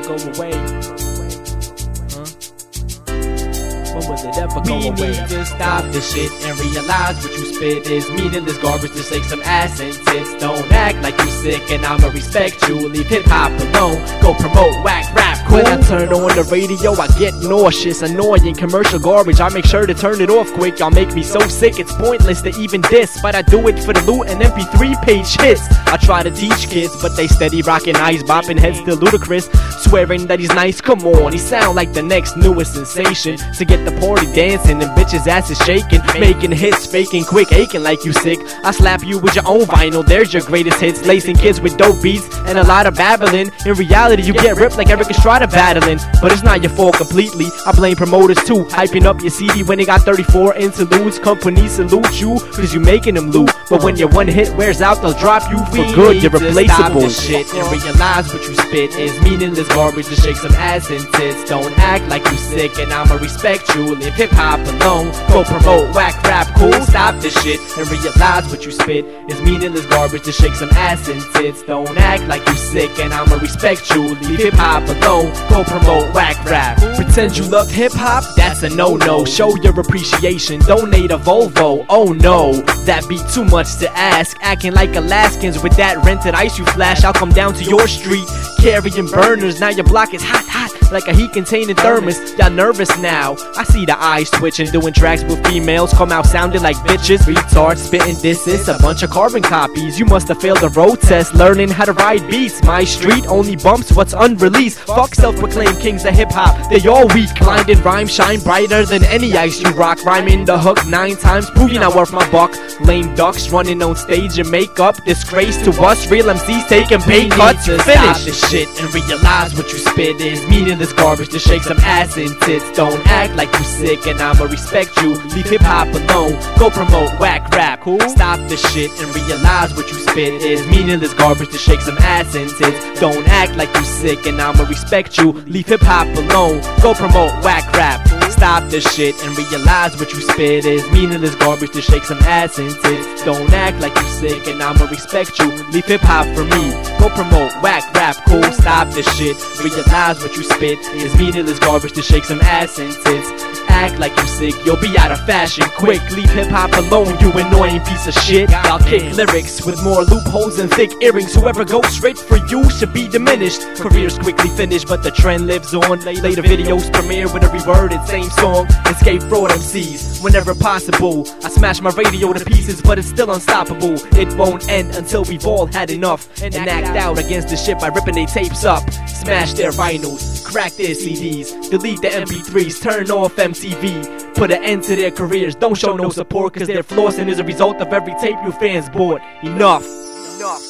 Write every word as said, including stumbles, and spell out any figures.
go away? Huh? When will it ever go We away? need to stop this shit and realize what you spit is meaningless garbage. Just take some ass and tits. Don't act like you sick and I'ma respect you. Leave hip-hop alone, go promote whack rap. Cool. When I turn on the radio, I get nauseous, annoying commercial garbage. I make sure to turn it off quick. Y'all make me so sick, it's pointless to even diss. But I do it for the loot and M P three page hits. I try to teach kids, but they steady rocking eyes, bopping heads to Ludacris, swearing that he's nice. Come on, he sound like the next newest sensation. To get the party dancing and bitches' asses shaking, making hits, faking quick, aching like you sick. I slap you with your own vinyl, there's your greatest hits. Lacing kids with dope beats and a lot of babbling. In reality, you get ripped like Eric Estrada battling. But it's not your fault completely, I blame promoters too, hyping up your C D when they got thirty-four interludes. Companies salute you, cause you making them loot. But when your one hit wears out, they'll drop you for We good, need you're to stop replaceable. this shit and realize what you spit is meaningless garbage. Just shake some ass and tits. Don't act like you sick and I'ma respect you. Leave hip-hop alone, go promote whack rap. Cool, stop this shit and realize what you spit is meaningless garbage. Just shake some ass and tits. Don't act like you sick and I'ma respect you. Leave hip-hop alone, go promote whack rap. Pretend you love hip-hop? That's a no-no. Show your appreciation, donate a Volvo. Oh no, that be too much to ask. Acting like Alaskans with that rented ice you flash. I'll come down to your street carrying burners. Now your block is hot, hot like a heat-containing thermos. Y'all nervous now, I see the eyes twitching. Doing tracks with females, come out sounding like bitches. Retards spitting disses, a bunch of carbon copies. You must have failed the road test, learning how to ride beats. My street only bumps what's unreleased. Fuck self-proclaimed kings of hip-hop, they all weak. Blinded rhymes shine brighter than any ice you rock. Rhyming the hook nine times, proving not worth my buck. Lame ducks running on stage in makeup, disgrace to us. Real M Cs taking pay cuts. To Finish stop this shit and realize what you spit is meaningless garbage. Just shake some ass and tits. Don't act like you sick and I'ma respect you. Leave hip-hop alone, go promote whack rap. Cool. Stop this shit and realize what you spit is meaningless garbage. Just shake some ass and tits. Don't act like you sick and I'ma respect you. Leave hip-hop alone, go promote whack rap. Stop this shit and realize what you spit is meaningless garbage. Just shake some ass and tits. Don't act like you sick and I'ma respect you. Leave hip-hop for me, go promote whack rap. Cool. Stop this shit, realize what you spit is meaningless garbage. To shake some ass and tits. Act like you sick, you'll be out of fashion quick. Leave hip-hop alone, you annoying piece of shit. Y'all kick lyrics with more loopholes and thick earrings. Whoever goes straight for you should be diminished. Careers quickly finish, but the trend lives on. Later videos premiere with a reworded same song. Escape fraud M Cs whenever possible. I smash my radio to pieces, but it's still unstoppable. It won't end until we've all had enough and act out against the shit by ripping their tapes up. Smash their vinyls, crack their C Ds, delete the M P threes, turn off M T V. Put an end to their careers, don't show no support, cause their flossing is a result of every tape you fans bought. Enough. Enough.